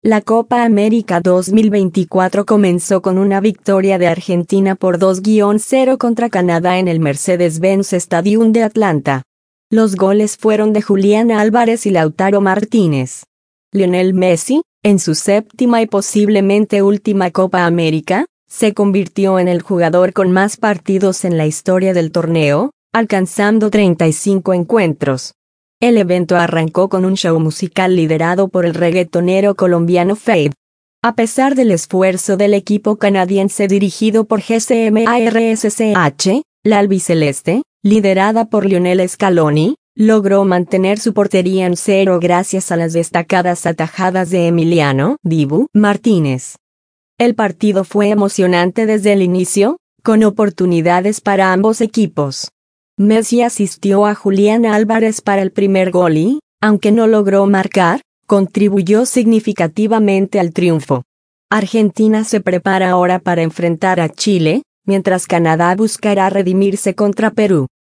La Copa América 2024 comenzó con una victoria de Argentina por 2-0 contra Canadá en el Mercedes-Benz Stadium de Atlanta. Los goles fueron de Julián Álvarez y Lautaro Martínez. Lionel Messi, en su séptima y posiblemente última Copa América, se convirtió en el jugador con más partidos en la historia del torneo, alcanzando 35 encuentros. El evento arrancó con un show musical liderado por el reggaetonero colombiano Feid. A pesar del esfuerzo del equipo canadiense dirigido por GCMARSCH, la albiceleste, liderada por Lionel Scaloni, logró mantener su portería en cero gracias a las destacadas atajadas de Emiliano Dibu Martínez. El partido fue emocionante desde el inicio, con oportunidades para ambos equipos. Messi asistió a Julián Álvarez para el primer gol y, aunque no logró marcar, contribuyó significativamente al triunfo. Argentina se prepara ahora para enfrentar a Chile, mientras Canadá buscará redimirse contra Perú.